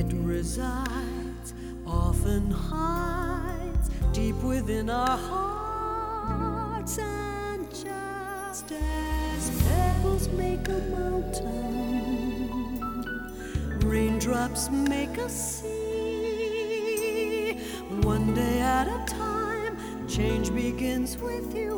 It resides, often hides deep within our hearts, and just as pebbles make a mountain, raindrops make a sea. One day at a time, change begins with you